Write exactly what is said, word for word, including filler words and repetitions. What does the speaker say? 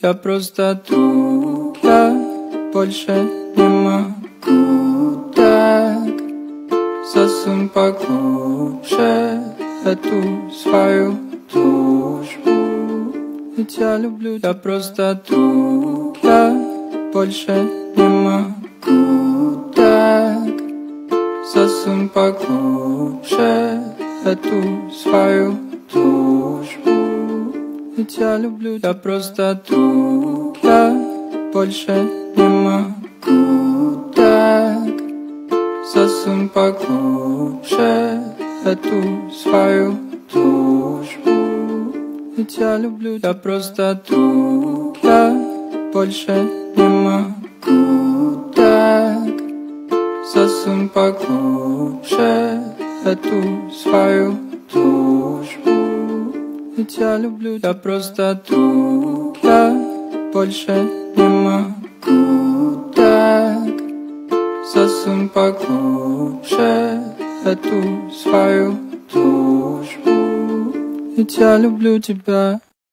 Я просто друг, я больше не могу так. Засунь поглубже эту свою дружбу. Ведь я люблю, я просто друг, я больше не могу так. Засунь поглубже эту свою дружбу. Ведь я люблю, я просто друг, я больше не могу так. Засунь поглубже эту свою дружбу. Ведь я люблю, я просто друг, я больше не могу так. Засунь поглубже эту свою дружбу. Ведь я люблю, я просто друг, я больше не могу так. Засунь поглубже эту свою дружбу. Ведь я люблю тебя.